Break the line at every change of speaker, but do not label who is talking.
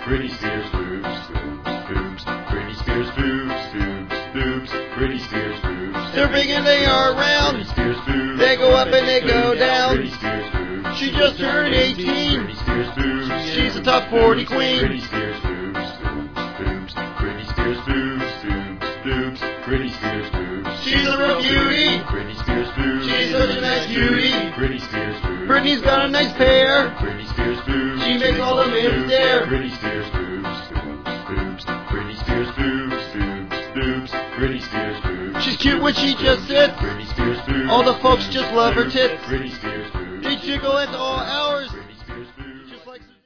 Britney Spears boobs, boobs, boobs. Britney Spears boobs, boobs, boobs. Britney Spears boobs.
They're big and they are round.
Britney Spears boobs.
They go up and they go down.
Britney Spears boobs.
She just turned 18.
Britney Spears boobs.
She's a top 40 queen.
Britney Spears boobs, boobs, boobs. Britney Spears boobs, boobs, boobs. Britney Spears boobs.
She's a real beauty.
Britney Spears boobs.
She's such a nice beauty.
Britney Spears boobs.
Britney's got a nice pair.
Britney Spears boobs.
She makes all the men stare.
Britney Spears boobs, boobs, boobs. Britney Spears boobs, boobs, boobs. Britney Spears boobs.
She's cute when she just sits.
Britney Spears boobs.
All the folks just love her tits.
Britney Spears boobs.
They jiggle at all hours.